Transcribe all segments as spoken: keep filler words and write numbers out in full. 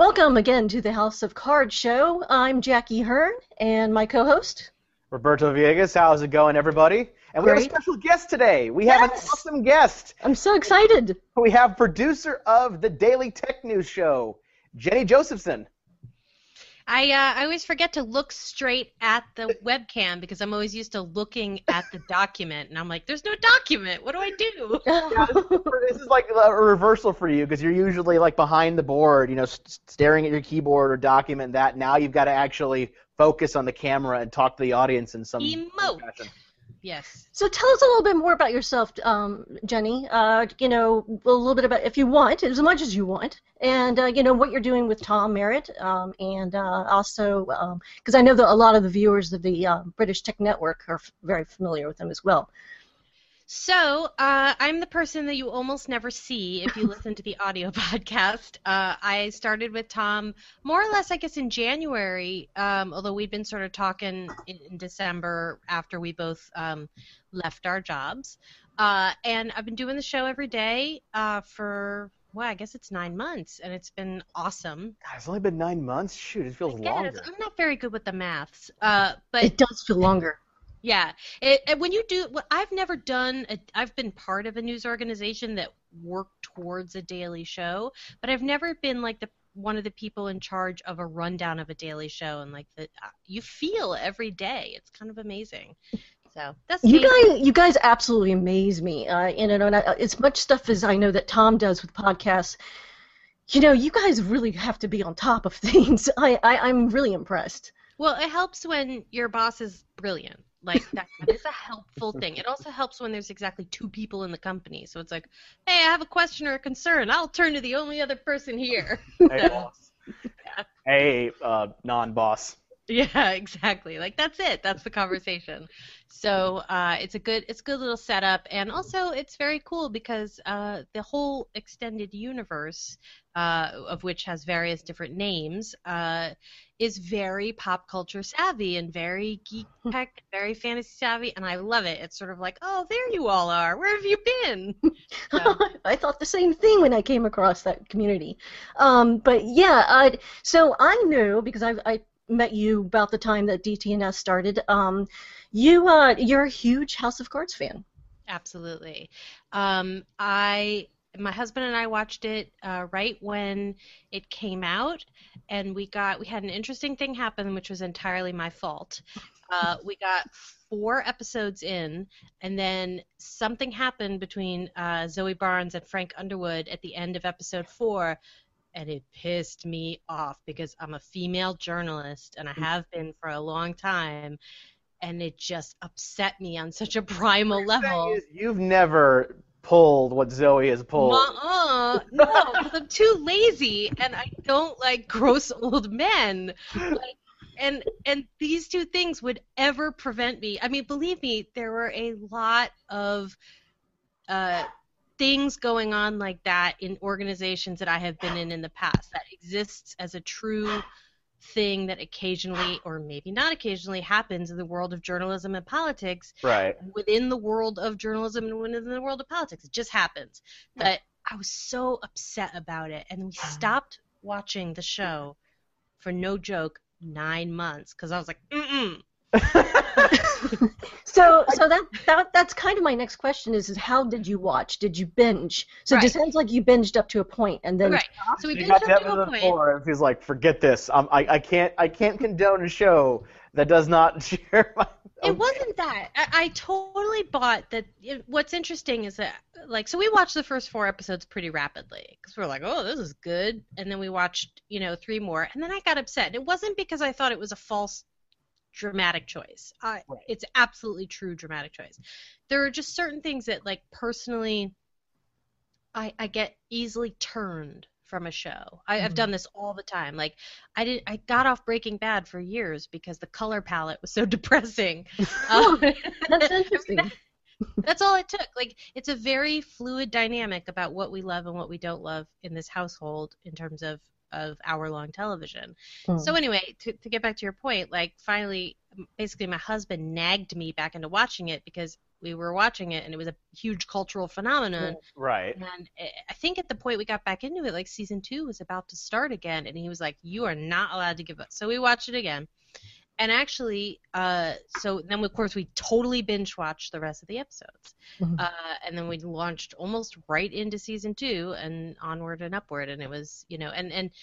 Welcome again to the House of Cards show. I'm Jackie Hearn, and my co-host, Roberto Villegas. How's it going, everybody? And we Great. have a special guest today. We have Yes! an awesome guest. I'm so excited. We have producer of the Daily Tech News Show, Jenny Josephson. I uh, I always forget to look straight at the webcam because I'm always used to looking at the document, and I'm like, there's no document. What do I do? Yeah, this, is, this is like a reversal for you because you're usually like behind the board, you know, st- staring at your keyboard or document that. Now you've got to actually focus on the camera and talk to the audience in some Emote. fashion. Yes. So tell us a little bit more about yourself, um, Jenny. Uh, you know, a little bit about, if you want, as much as you want, and uh, you know what you're doing with Tom Merritt, um, and uh, also because um, I know that a lot of the viewers of the uh, British Tech Network are f- very familiar with him as well. So uh, I'm the person that you almost never see if you listen to the audio podcast. Uh, I started with Tom more or less, I guess, in January, um, although we'd been sort of talking in, in December after we both um, left our jobs. Uh, and I've been doing the show every day uh, for, well, I guess it's nine months, and it's been awesome. God, it's only been nine months. Shoot, it feels I guess. longer. I'm not very good with the maths, uh, but It does feel longer. yeah, it, it, when you do, well, I've never done, a, I've been part of a news organization that worked towards a daily show, but I've never been like the one of the people in charge of a rundown of a daily show, and like the you feel every day. It's kind of amazing. So that's You me. guys, you guys absolutely amaze me. Uh, and, and I, as much stuff as I know that Tom does with podcasts, you know, you guys really have to be on top of things. I, I I'm really impressed. Well, it helps when your boss is brilliant. Like, that, that is a helpful thing. It also helps when there's exactly two people in the company. So it's like, hey, I have a question or a concern. I'll turn to the only other person here. Hey, boss. Yeah. Hey, uh, non-boss. Yeah, exactly. Like, that's it. That's the conversation. So uh, it's a good, it's a good little setup, and also it's very cool because uh, the whole extended universe, uh, of which has various different names, uh, is very pop culture savvy and very geek tech, very fantasy savvy, and I love it. It's sort of like, oh, there you all are. Where have you been? So. I thought the same thing when I came across that community. Um, but yeah, I, so I knew because I, I met you about the time that D T N S started. Um, you, uh, you're a huge House of Cards fan. Absolutely. Um, I, my husband and I watched it uh, right when it came out, and we got we had an interesting thing happen, which was entirely my fault. Uh, we got four episodes in, and then something happened between uh, Zoe Barnes and Frank Underwood at the end of episode four. And it pissed me off because I'm a female journalist, and I have been for a long time, and it just upset me on such a primal level. Is you've never pulled what Zoe has pulled. Uh-uh. No, because I'm too lazy, and I don't like gross old men. Like, and and these two things would ever prevent me. I mean, believe me, there were a lot of uh, things going on like that in organizations that I have been in in the past that exists as a true thing that occasionally, or maybe not occasionally, happens in the world of journalism and politics. Right. Within the world of journalism and within the world of politics. It just happens. But I was so upset about it, and we stopped watching the show for no joke nine months because I was like, mm-mm. So, so that, that that's kind of my next question is, is how did you watch? Did you binge? So Right. it sounds like you binged up to a point and then Right. So we You binged got up to to a the point. floor, and he's like, "Forget this. Um, I, I can't, I can't condone a show that does not share my." It wasn't that. I, I totally bought that. It, what's interesting is that, like, so we watched the first four episodes pretty rapidly because we were like, oh, this is good. And then we watched, you know, three more. And then I got upset. It wasn't because I thought it was a false dramatic choice. I, Right. It's absolutely true dramatic choice. There are just certain things that, like, personally, I, I get easily turned from a show. I, I've Mhm. done this all the time. Like, I did. I got off Breaking Bad for years because the color palette was so depressing. Um, that's interesting. That's all it took. Like, it's a very fluid dynamic about what we love and what we don't love in this household in terms of, of hour-long television. Mm. So anyway, to, to get back to your point, like, finally, basically my husband nagged me back into watching it because we were watching it, and it was a huge cultural phenomenon. Right. And I think at the point we got back into it, like season two was about to start again, and he was like, "You are not allowed to give up." So we watched it again, and actually, uh, so then of course we totally binge watched the rest of the episodes, Mhm. uh, and then we launched almost right into season two and onward and upward, and it was, you know, and and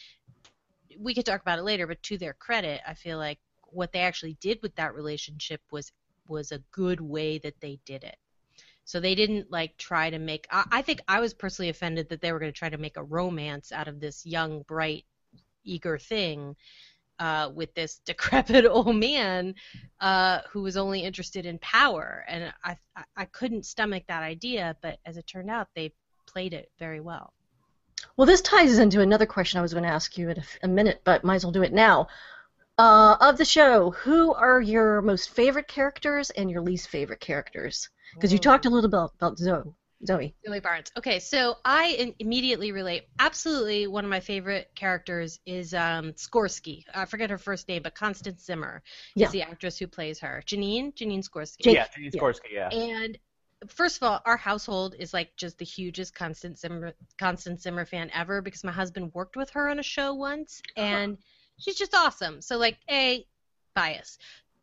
we could talk about it later, but to their credit, I feel like what they actually did with that relationship was was a good way that they did it. So they didn't like try to make. I, I think I was personally offended that they were going to try to make a romance out of this young, bright, eager thing uh, with this decrepit old man uh, who was only interested in power, and I I, I couldn't stomach that idea. But as it turned out, they played it very well. Well, this ties into another question I was going to ask you in a, a minute, but might as well do it now. Uh, of the show, who are your most favorite characters and your least favorite characters? Because you talked a little bit about Zoe. Zoe. Zoe Barnes. Okay, so I in- immediately relate. Absolutely, one of my favorite characters is um, Skorsky. I forget her first name, but Constance Zimmer Yeah. is the actress who plays her. Janine, Janine Skorsky. Jake- Yeah, Janine yeah. Skorsky, yeah. And first of all, our household is like just the hugest Constance Zimmer, Constance Zimmer fan ever because my husband worked with her on a show once, and she's just awesome. So like, A, bias.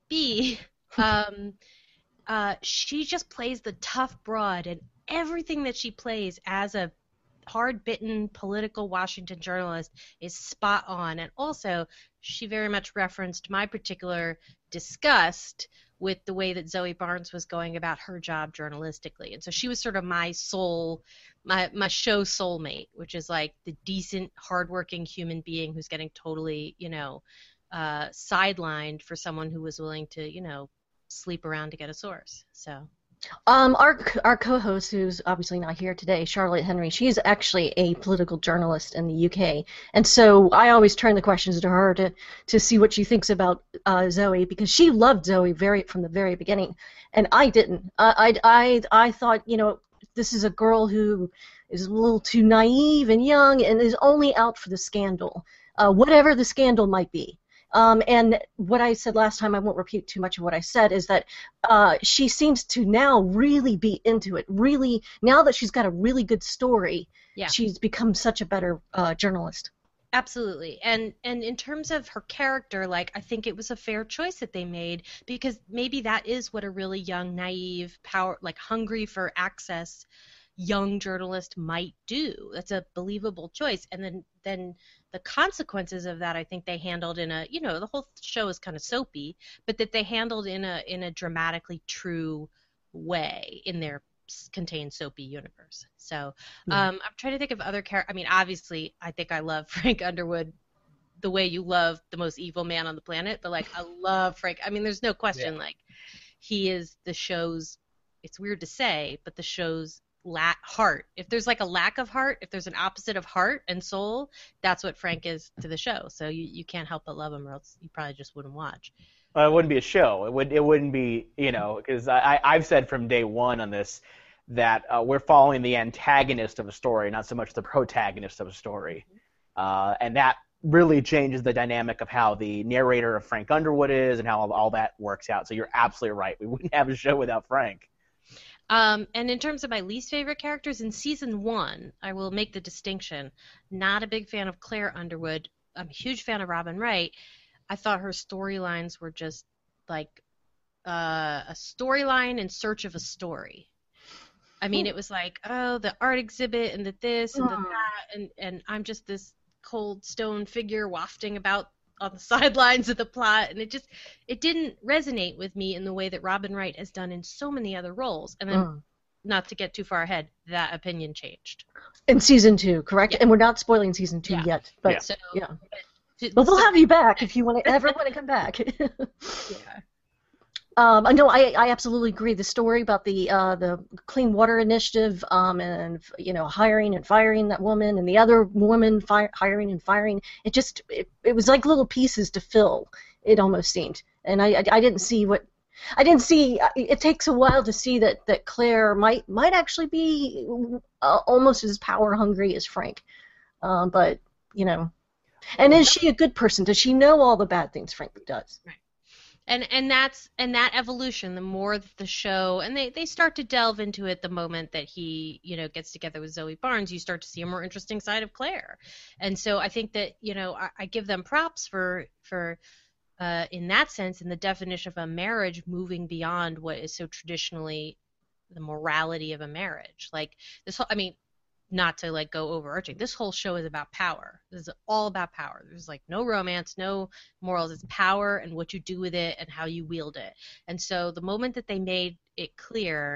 B, um, uh, she just plays the tough broad, and everything that she plays as a hard-bitten political Washington journalist is spot on. And also, she very much referenced my particular disgust with the way that Zoe Barnes was going about her job journalistically. And so she was sort of my soul, my, my show soulmate, which is like the decent, hardworking human being who's getting totally, you know, uh, sidelined for someone who was willing to, you know, sleep around to get a source. So. Um, our our co-host, who's obviously not here today, Charlotte Henry, she's actually a political journalist in the U K, and so I always turn the questions to her to, to see what she thinks about uh, Zoe, because she loved Zoe very from the very beginning, and I didn't. I I I, I thought, you know, this is a girl who is a little too naive and young and is only out for the scandal, uh, whatever the scandal might be. Um, and what I said last time, I won't repeat too much of what I said, is that uh, she seems to now really be into it. Really, now that she's got a really good story, Yeah. she's become such a better uh, journalist. Absolutely. And and in terms of her character, like, I think it was a fair choice that they made, because maybe that is what a really young, naive, power, like hungry for access young journalist might do. That's a believable choice. And then then the consequences of that, I think they handled in a, you know, the whole show is kind of soapy, but that they handled in a in a dramatically true way in their contained soapy universe. So Yeah. um, I'm trying to think of other characters. I mean, obviously, I think I love Frank Underwood the way you love the most evil man on the planet, but like, I love Frank. I mean, there's no question, Yeah. like, he is the show's, it's weird to say, but the show's la- heart. If there's like a lack of heart, if there's an opposite of heart and soul, that's what Frank is to the show. So you, you can't help but love him, or else you probably just wouldn't watch. Well, it wouldn't be a show. It would. It wouldn't be. You know, because I, I I've said from day one on this that uh, we're following the antagonist of a story, not so much the protagonist of a story, uh, and that really changes the dynamic of how the narrator of Frank Underwood is and how all, all that works out. So you're absolutely right. We wouldn't have a show without Frank. Um, and in terms of my least favorite characters, in season one, I will make the distinction. Not a big fan of Claire Underwood. I'm a huge fan of Robin Wright. I thought her storylines were just like uh, a storyline in search of a story. I mean, it was like, oh, the art exhibit and the this and the Mm. that, and, and I'm just this cold stone figure wafting about on the sidelines of the plot, and it just, it didn't resonate with me in the way that Robin Wright has done in so many other roles. And then, Mm. not to get too far ahead, that opinion changed. In season two, correct? Yeah. And we're not spoiling season two Yeah. yet, but Yeah. So, yeah. to- But we'll so- have you back if you want to ever want to come back. yeah. Um, no, I, I absolutely agree. The story about the uh, the Clean Water Initiative, um, and you know, hiring and firing that woman, and the other woman fi- hiring and firing, it just it, it was like little pieces to fill. It almost seemed, and I, I I didn't see what I didn't see. It takes a while to see that, that Claire might might actually be uh, almost as power hungry as Frank, um, but you know, and is she a good person? Does she know all the bad things Frank does? And And and that's and that evolution, the more that the show, and they, they start to delve into it the moment that he, you know, gets together with Zoe Barnes, you start to see a more interesting side of Claire. And so I think that, you know, I, I give them props for for uh, in that sense, in the definition of a marriage, moving beyond what is so traditionally the morality of a marriage. Like this whole, I mean, not to like go overarching, this whole show is about power. This is all about power. There's like no romance, no morals. It's power and what you do with it and how you wield it. And so the moment that they made it clear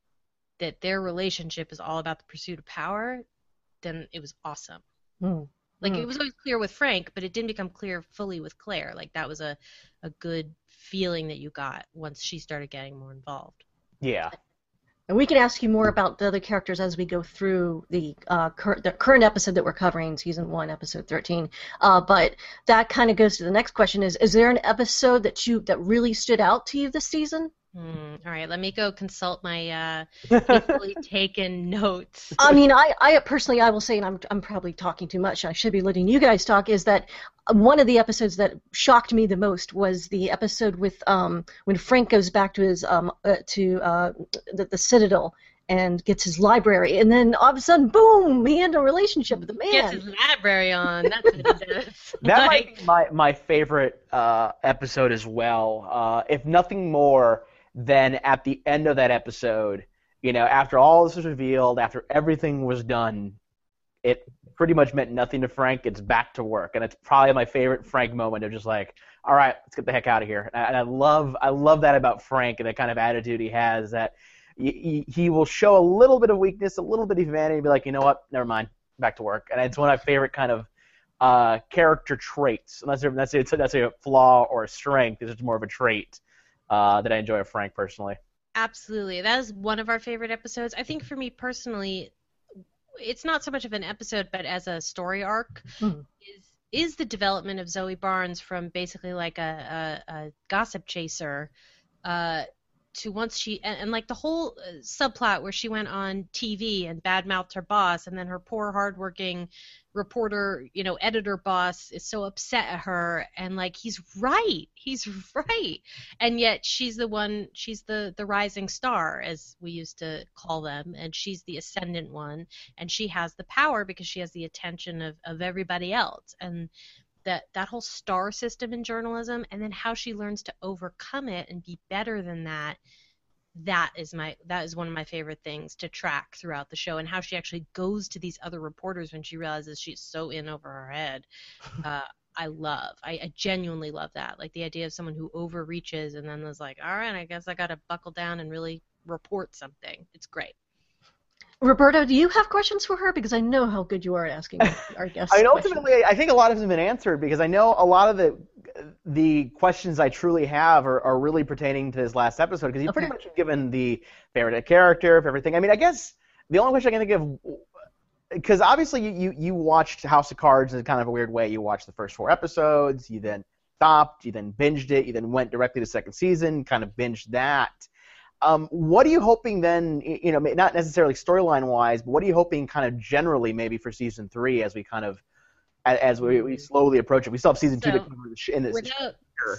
that their relationship is all about the pursuit of power, then it was awesome. Mm. Like mm. it was always clear with Frank, but it didn't become clear fully with Claire. Like that was a, a good feeling that you got once she started getting more involved. Yeah. And we can ask you more about the other characters as we go through the, uh, cur- the current episode that we're covering, season one, episode thirteen. Uh, but that kind of goes to the next question: is is there an episode that you that really stood out to you this season? Mm, all right, let me go consult my uh, faithfully taken notes. I mean, I, I personally, I will say, and I'm I'm probably talking too much. I should be letting you guys talk. Is that one of the episodes that shocked me the most was the episode with um when Frank goes back to his um uh, to uh the, the Citadel and gets his library, and then all of a sudden, boom, he had a relationship with the man. Gets his library on. That's what he does. That Like, might be my, my favorite uh, episode as well. Uh, if nothing more than at the end of that episode, you know, after all this was revealed, after everything was done, it pretty much meant nothing to Frank. It's back to work, and it's probably my favorite Frank moment of just like, all right, let's get the heck out of here. And I, and I love I love that about Frank and the kind of attitude he has, that he, he will show a little bit of weakness, a little bit of humanity, and be like, you know what, never mind, back to work. And it's one of my favorite kind of uh, character traits. Unless that's a, that's a flaw or a strength, it's just more of a trait uh, that I enjoy of Frank personally. absolutely. That is one of our favorite episodes. I think for me personally, it's not so much of an episode, but as a story arc, Hmm. is is the development of Zoe Barnes from basically like a, a, a gossip chaser uh, to once she and, and like the whole uh, subplot where she went on T V and badmouthed her boss, and then her poor hardworking reporter, you know, editor boss is so upset at her, and like he's right, he's right, and yet she's the one, she's the the rising star, as we used to call them, and she's the ascendant one, and she has the power because she has the attention of of everybody else, and that that whole star system in journalism, and then how she learns to overcome it and be better than that. That is my that is one of my favorite things to track throughout the show, and how she actually goes to these other reporters when she realizes she's so in over her head. Uh, I love. I, I genuinely love that. Like the idea of someone who overreaches and then is like, all right, I guess I got to buckle down and really report something. It's great. Roberto, do you have questions for her? Because I know how good you are at asking our guests. I mean, questions. ultimately, I think a lot of them have been answered, because I know a lot of the the questions I truly have are, are really pertaining to this last episode, because you Okay. pretty much have given the favorite character of everything. I mean, I guess the only question I can think of, because obviously you, you, you watched House of Cards in kind of a weird way. You watched the first four episodes, you then stopped, you then binged it, you then went directly to second season, kind of binged that. Um, what are you hoping then, you know, not necessarily storyline-wise, but what are you hoping kind of generally maybe for season three as we kind of, as we, we slowly approach it? We still have season two So, to cover in this. Without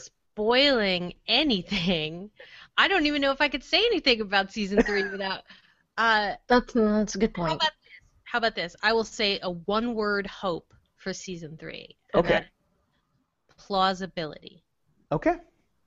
spoiling anything, I don't even know if I could say anything about season three without. Uh, That's, that's a good how point. about this? How about this? I will say a one-word hope for season three. and Okay. that is plausibility. Okay.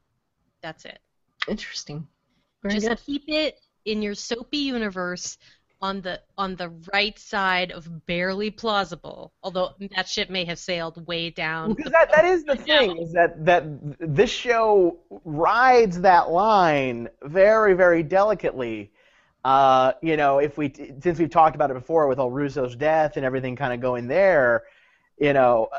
That's it. Interesting. Very Just good. keep it in your soapy universe on the on the right side of barely plausible. Although that ship may have sailed way down. Because that, that is the thing, is that, that this show rides that line very, very delicately. Uh, you know, if we since we've talked about it before with El Russo's death and everything kind of going there, you know,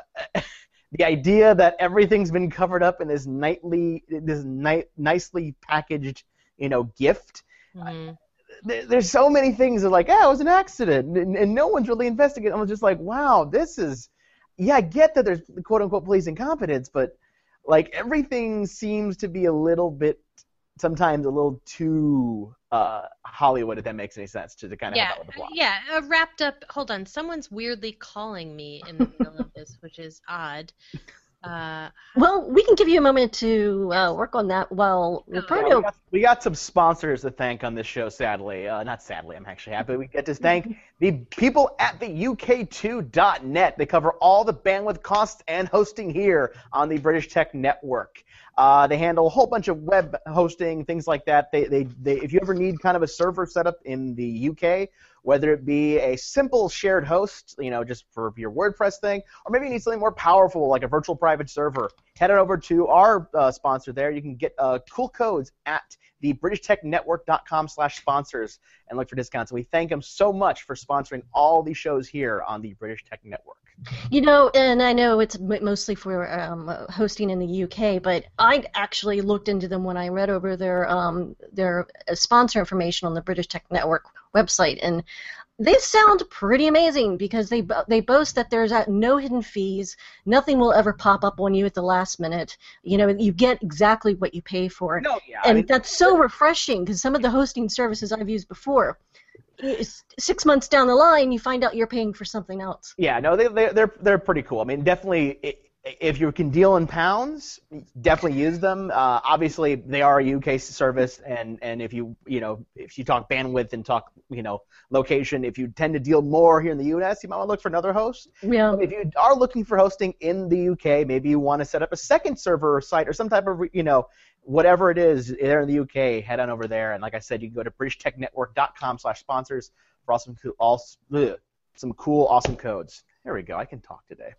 the idea that everything's been covered up in this nightly, this ni- nicely packaged, you know, gift. Mhm. There, there's so many things that are like, oh, it was an accident, and, and no one's really investigating. I'm just like, wow, this is, yeah, I get that there's quote unquote police incompetence, but like everything seems to be a little bit, sometimes a little too uh, Hollywood, if that makes any sense, to, to kind of Yeah, help out with the plot. yeah. Uh, wrapped up. Hold on. Someone's weirdly calling me in the middle of this, which is odd. Uh, Well, we can give you a moment to uh, work on that while Yeah, Roberto. we, got, we got some sponsors to thank on this show, sadly. Uh, not sadly, I'm actually happy. We get to thank the people at the U K two dot net. They cover all the bandwidth costs and hosting here on the British Tech Network. Uh, they handle a whole bunch of web hosting, things like that. They, they, they, if you ever need kind of a server setup in the U K, whether it be a simple shared host, you know, just for your WordPress thing, or maybe you need something more powerful like a virtual private server, head on over to our uh, sponsor there. You can get uh, cool codes at the British Tech Network dot com slash sponsors and look for discounts. And we thank them so much for sponsoring all these shows here on the British Tech Network. You know, and I know it's m- mostly for um, hosting in the U K, but I actually looked into them when I read over their um, their uh, sponsor information on the British Tech Network website, and they sound pretty amazing because they bo- they boast that there's uh, no hidden fees, nothing will ever pop up on you at the last minute. You know, you get exactly what you pay for, No, yeah, and I mean, that's so refreshing because some of the hosting services I've used before, it's six months down the line, you find out you're paying for something else. Yeah, no, they, they, they're they're pretty cool. I mean, definitely, i- if you can deal in pounds, definitely use them. Uh, obviously, they are a U K service, and, and if you you know if you talk bandwidth and talk you know location, if you tend to deal more here in the U S, you might want to look for another host. Yeah. If you are looking for hosting in the U K, maybe you want to set up a second server or site or some type of you know whatever it is there in the U K. Head on over there, and like I said, you can go to British Tech Network dot com slash sponsors for awesome cool, all, ugh, some cool awesome codes. There we go. I can talk today.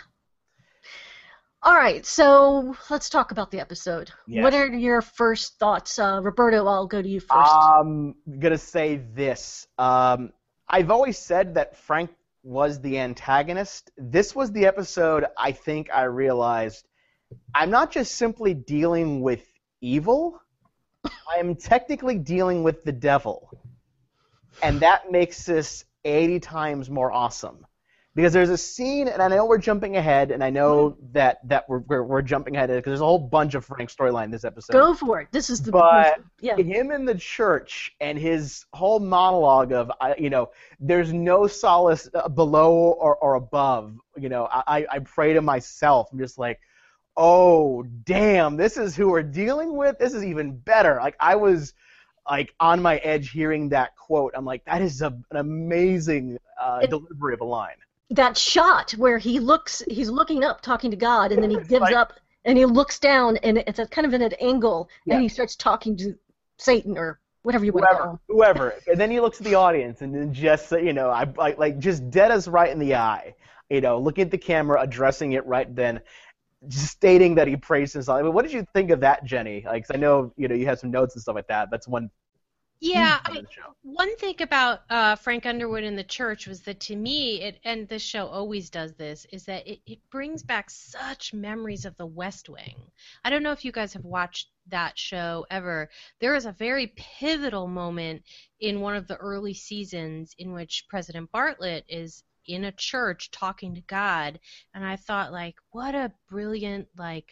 All right, so let's talk about the episode. Yes. What are your first thoughts? Uh, Roberto, I'll go to you first. I'm going to say this. Um, I've always said that Frank was the antagonist. This was the episode I think I realized I'm not just simply dealing with evil, I am technically dealing with the devil. And that makes this eighty times more awesome. Because there's a scene, and I know we're jumping ahead, and I know that, that we're, we're, we're jumping ahead because there's a whole bunch of Frank storyline in this episode. Go for it. This is the But yeah. him in the church and his whole monologue of, I- you know, there's no solace uh, below or, or above. You know, I, I pray to myself. I'm just like, oh, damn, this is who we're dealing with? This is even better. Like, I was, like, on my edge hearing that quote. I'm like, that is a, an amazing uh, It- delivery of a line. That shot where he looks, he's looking up, talking to God, and then he It's gives like- up, and he looks down, and it's a, kind of in an angle, Yeah. and he starts talking to Satan or whatever you want to call Whoever, him. whoever, and then he looks at the audience and then just, you know, I like, like just dead us right in the eye, you know, looking at the camera, addressing it right then, just stating that he praised himself. I mean, what did you think of that, Jenny? Like, 'cause I know, you know, you have some notes and stuff like that. That's one. Yeah, part I, of the show. one thing about uh, Frank Underwood in the church was that to me, it, and this show always does this, is that it, it brings back such memories of the West Wing. I don't know if you guys have watched that show ever. There is a very pivotal moment in one of the early seasons in which President Bartlett is in a church talking to God, and I thought, like, what a brilliant, like,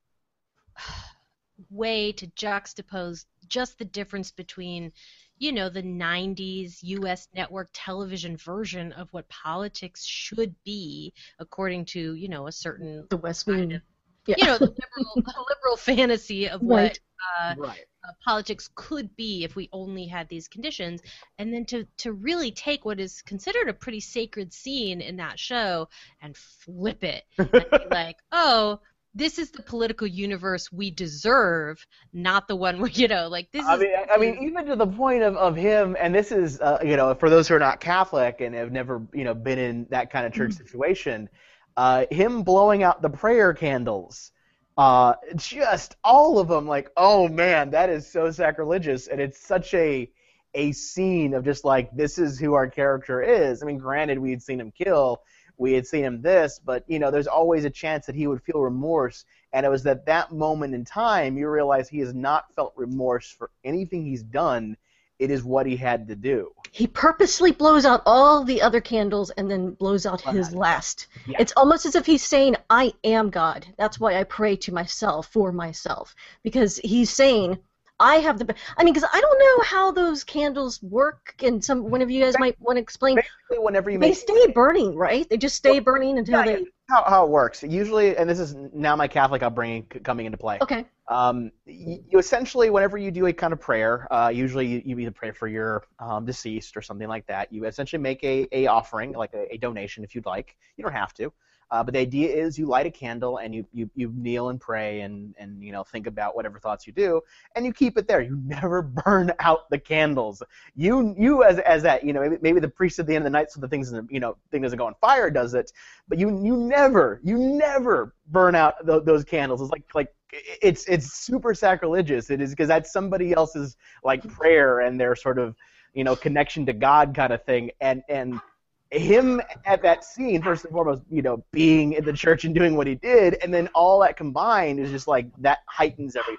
way to juxtapose just the difference between, you know, the nineties U S network television version of what politics should be according to, you know, a certain, The West kind Wing. of, Yeah. you know, the liberal, the liberal fantasy of what Right. uh, Right. uh, politics could be if we only had these conditions, and then to, to really take what is considered a pretty sacred scene in that show and flip it and be like, oh, this is the political universe we deserve, not the one where, you know, like this I is. mean, I mean, even to the point of, of him, and this is, uh, you know, for those who are not Catholic and have never, you know, been in that kind of church situation, uh, him blowing out the prayer candles, uh, just all of them, like, oh man, that is so sacrilegious, and it's such a a scene of just like, this is who our character is. I mean, granted, we had seen him kill, we had seen him this, but, you know, there's always a chance that he would feel remorse, and it was at that moment in time you realize he has not felt remorse for anything he's done. It is what he had to do. He purposely blows out all the other candles and then blows out his last. Yeah. It's almost as if he's saying, I am God. That's why I pray to myself, for myself. Because he's saying, I have the. I mean, because I don't know how those candles work, and some one of you guys might want to explain. Basically, whenever you They make stay burning, right? They just stay burning until yeah, they. yeah, how how it works. Usually, and this is now my Catholic upbringing c- coming into play. Okay. Um, you, you essentially, whenever you do a kind of prayer, uh, usually you, you either pray for your um, deceased or something like that. You essentially make a, a offering, like a, a donation, if you'd like. You don't have to. Uh, but the idea is you light a candle and you, you, you kneel and pray and, and you know think about whatever thoughts you do, and you keep it there. You never burn out the candles. You you as as that you know maybe, maybe the priest at the end of the night so the things you know thing doesn't go on fire does it, but you you never you never burn out th- those candles. It's like like it's it's super sacrilegious. It is because that's somebody else's like prayer and their sort of you know connection to God kind of thing, and and him at that scene, first and foremost, you know, being in the church and doing what he did, and then all that combined is just like that heightens everything.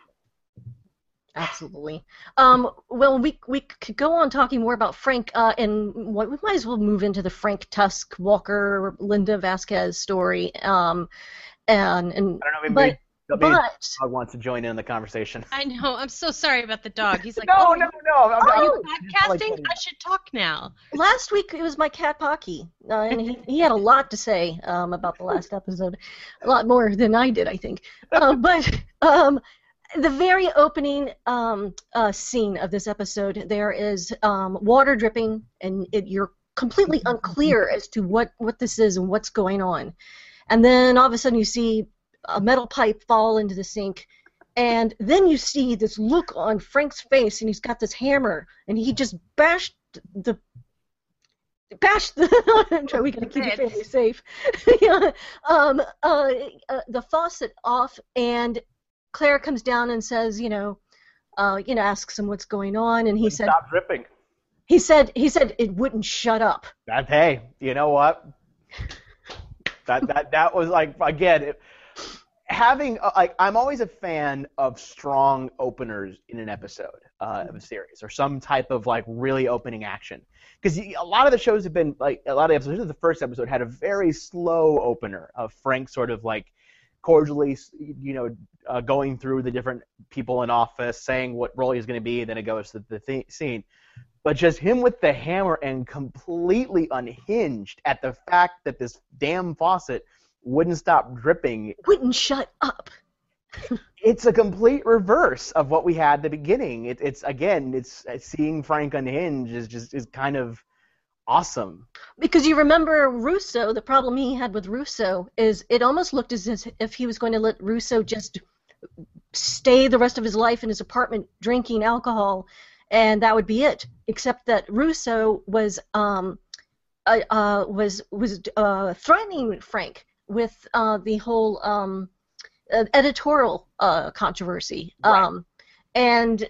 Absolutely. Um, well, we we could go on talking more about Frank, uh, and what we might as well move into the Frank Tusk Walker Linda Vasquez story. Um, and and I don't know, maybe, but maybe but dog wants to join in the conversation. I know. I'm so sorry about the dog. He's like, no, oh, no, no. I'm, are I'm, you I'm just podcasting? like- I should talk now. last week it was my cat Pocky, uh, and he, he had a lot to say um, about the last episode, a lot more than I did, I think. Uh, but um, the very opening um, uh, scene of this episode, there is um, water dripping, and it, you're completely unclear as to what, what this is and what's going on. And then all of a sudden you see a metal pipe fall into the sink, and then you see this look on Frank's face, and he's got this hammer, and he just bashed the bashed the. We gotta keep the family safe. yeah. Um. Uh, uh. The faucet off, and Claire comes down and says, you know, uh, you know, asks him what's going on, and he said, stop dripping. he said, he said it wouldn't shut up. That hey, you know what? That that that was like again. It, Having uh, like I'm always a fan of strong openers in an episode uh, of a series or some type of like really opening action, because a lot of the shows have been like a lot of episodes. The first episode had a very slow opener of Frank sort of like cordially you know uh, going through the different people in office, saying what role he's going to be, then it goes to the th- scene. But just him with the hammer and completely unhinged at the fact that this damn faucet wouldn't stop dripping. Wouldn't shut up. It's a complete reverse of what we had at the beginning. It, it's again, it's seeing Frank unhinged is just is kind of awesome. Because you remember Russo, the problem he had with Russo is it almost looked as if he was going to let Russo just stay the rest of his life in his apartment drinking alcohol, and that would be it. Except that Russo was um uh, uh was was uh, threatening Frank with uh, the whole um, uh, editorial uh, controversy. Right. Um, and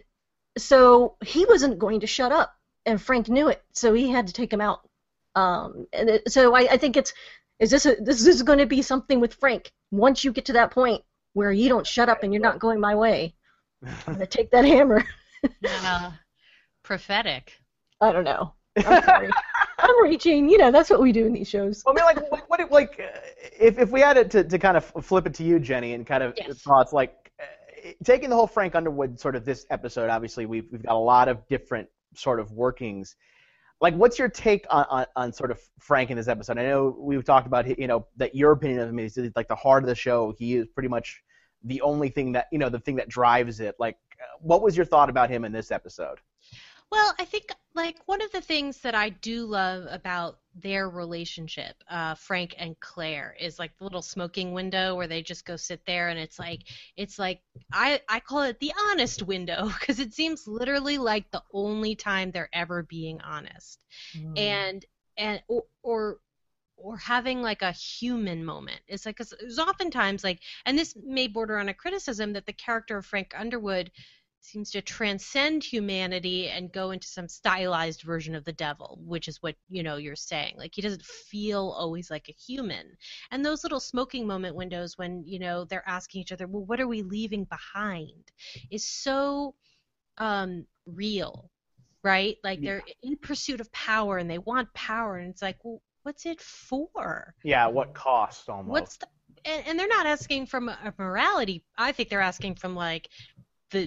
so he wasn't going to shut up, and Frank knew it, so he had to take him out. Um, and it, so I, I think it's is this a, this is going to be something with Frank. Once you get to that point where you don't shut up and you're not going my way, I'm going to take that hammer. Uh, prophetic. I don't know. I'm sorry. I'm reaching. You know, that's what we do in these shows. I mean, like, what, what like, uh, if if we had it to, to kind of flip it to you, Jenny, and kind of Yes. thoughts, like, uh, taking the whole Frank Underwood sort of this episode, obviously we've we've got a lot of different sort of workings. Like, what's your take on, on, on sort of Frank in this episode? I know we've talked about, you know, that your opinion of him is like the heart of the show. He is pretty much the only thing that, you know, the thing that drives it. Like, uh, what was your thought about him in this episode? Well, I think like one of the things that I do love about their relationship, uh, Frank and Claire, is like the little smoking window where they just go sit there, and it's like it's like I I call it the honest window because it seems literally like the only time they're ever being honest, Mm. and and or, or or having like a human moment. It's like 'cause there's oftentimes like, and this may border on a criticism that the character of Frank Underwood seems to transcend humanity and go into some stylized version of the devil, which is what, you know, you're saying. Like, he doesn't feel always like a human. And those little smoking moment windows when, you know, they're asking each other, well, what are we leaving behind, is so um, real, right? Like, they're in pursuit of power, and they want power, and it's like, well, what's it for? Yeah, what cost almost? What's the and, and they're not asking from a morality. I think they're asking from like the the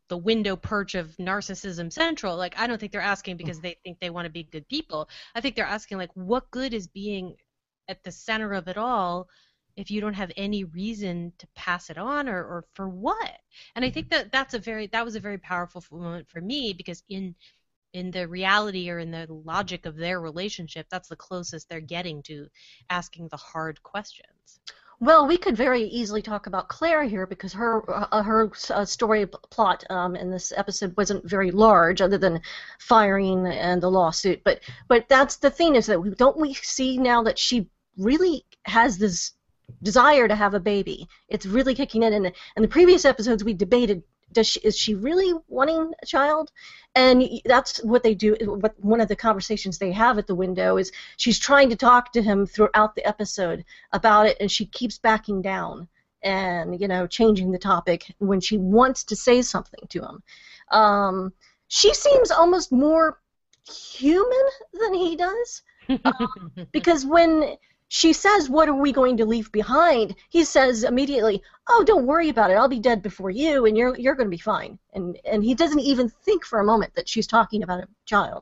the window perch of narcissism central. Like, I don't think they're asking because they think they want to be good people. I think they're asking, like, what good is being at the center of it all if you don't have any reason to pass it on, or, or for what? And I think that that's a very that was a very powerful moment for me, because in in the reality or in the logic of their relationship, that's the closest they're getting to asking the hard questions. Well, we could very easily talk about Claire here, because her uh, her uh, story plot um, in this episode wasn't very large, other than firing and the lawsuit. But but that's the thing, is that we don't we see now that she really has this desire to have a baby. It's really kicking in. And in the previous episodes, we debated, does she, is she really wanting a child? And that's what they do. What one of the conversations they have at the window is, she's trying to talk to him throughout the episode about it, and she keeps backing down and, you know, changing the topic when she wants to say something to him. Um, she seems almost more human than he does, um, because when she says, what are we going to leave behind? He says immediately, oh, don't worry about it. I'll be dead before you, and you're you're going to be fine. And and he doesn't even think for a moment that she's talking about a child.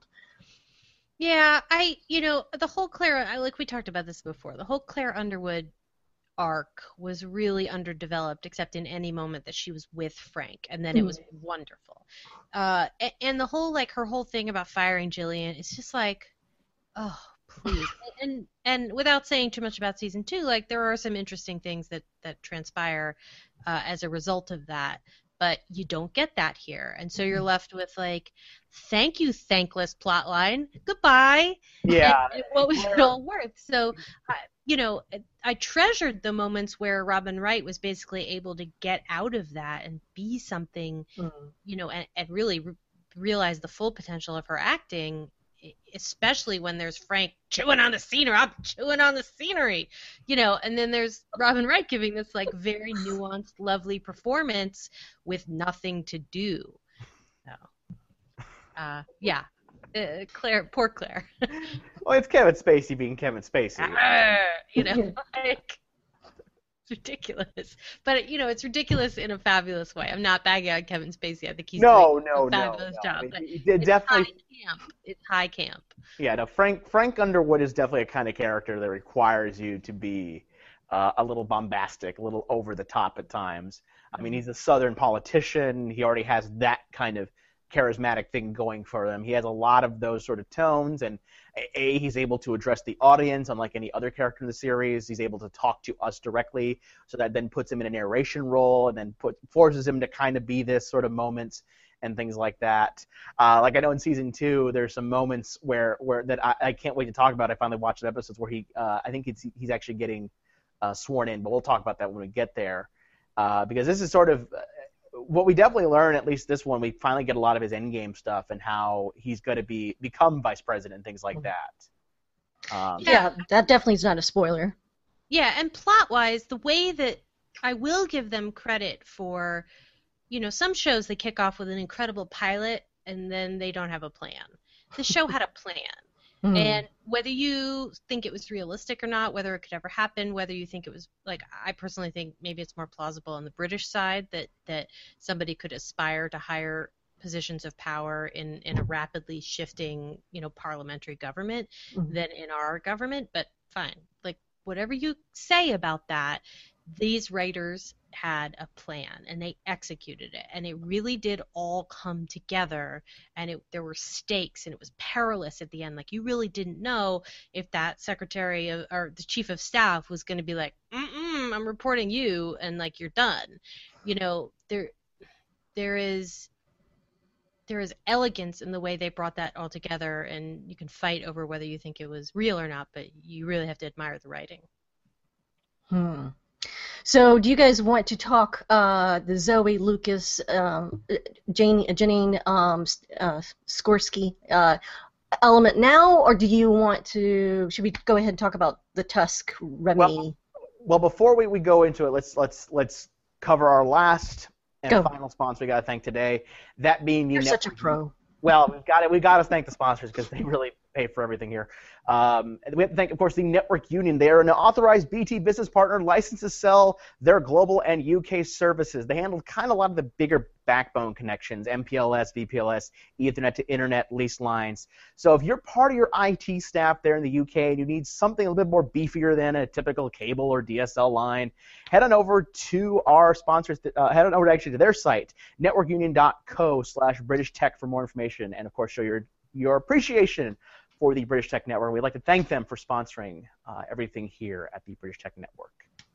Yeah, I, you know, the whole Claire, I, like we talked about this before, the whole Claire Underwood arc was really underdeveloped, except in any moment that she was with Frank, and then it was wonderful. Uh, and, and the whole, like, her whole thing about firing Jillian, it's just like, oh, please. And and without saying too much about season two, like, there are some interesting things that that transpire uh, as a result of that, but you don't get that here, and so you're left with, like, thank you, thankless plotline, goodbye. Yeah. And, and what was it all worth? So, uh, you know, I treasured the moments where Robin Wright was basically able to get out of that and be something, mm. you know, and, and really re- realize the full potential of her acting, especially when there's Frank chewing on the scenery, I'm chewing on the scenery, you know, and then there's Robin Wright giving this, like, very nuanced, lovely performance with nothing to do. So, uh, yeah, uh, Claire, poor Claire. Well, it's Kevin Spacey being Kevin Spacey. Uh, you know, like, it's ridiculous. But, you know, it's ridiculous in a fabulous way. I'm not bagging on Kevin Spacey. I think he's no, doing no, a fabulous no, no. job. I mean, but he it's definitely. high camp. It's high camp. Yeah, no, Frank Frank Underwood is definitely a kind of character that requires you to be uh, a little bombastic, a little over the top at times. I mean, he's a Southern politician. He already has that kind of charismatic thing going for him. He has a lot of those sort of tones, and A, he's able to address the audience unlike any other character in the series. He's able to talk to us directly, so that then puts him in a narration role and then put, forces him to kind of be this sort of moments and things like that. Uh, like I know in season two, there's some moments where, where that I, I can't wait to talk about. I finally watched the episodes where he, uh, I think it's, he's actually getting uh, sworn in, but we'll talk about that when we get there. Uh, because this is sort of uh, what we definitely learn, at least this one, we finally get a lot of his endgame stuff and how he's going to be become vice president and things like that. Um, yeah, that definitely is not a spoiler. Yeah, and plot-wise, the way that I will give them credit for, you know, some shows they kick off with an incredible pilot and then they don't have a plan. The show had a plan. Mm. And whether you think it was realistic or not, whether it could ever happen, whether you think it was, like, I personally think maybe it's more plausible on the British side that, that somebody could aspire to higher positions of power in, in a rapidly shifting, you know, parliamentary government mm. than in our government, but fine. Like, whatever you say about that, these writers had a plan and they executed it, and it really did all come together, and it, there were stakes, and it was perilous at the end. Like, you really didn't know if that secretary of, or the chief of staff was going to be like, mm-mm, I'm reporting you, and, like, you're done. You know, there there is there is elegance in the way they brought that all together, and you can fight over whether you think it was real or not, but you really have to admire the writing. Hmm. So, do you guys want to talk uh, the Zoe Lucas, um, Jane, Janine um, uh, Skorsky uh, element now, or do you want to? Should we go ahead and talk about the Tusk Remy? Well, well before we, we go into it, let's let's let's cover our last and go. final sponsor we got to thank today. That being the You're network. such a pro. Well, we've got it. We got to thank the sponsors because they really pay for everything here. Um, and we have to thank, of course, the Network Union. They are an authorized B T business partner, licensed to sell their global and U K services. They handle kind of a lot of the bigger backbone connections, M P L S, V P L S, Ethernet to Internet lease lines. So if you're part of your I T staff there in the U K and you need something a little bit more beefier than a typical cable or D S L line, head on over to our sponsors, uh, head on over actually to their site, network union dot co slash British Tech for more information, and of course show your, your appreciation for the British Tech Network. We'd like to thank them for sponsoring uh, everything here at the British Tech Network.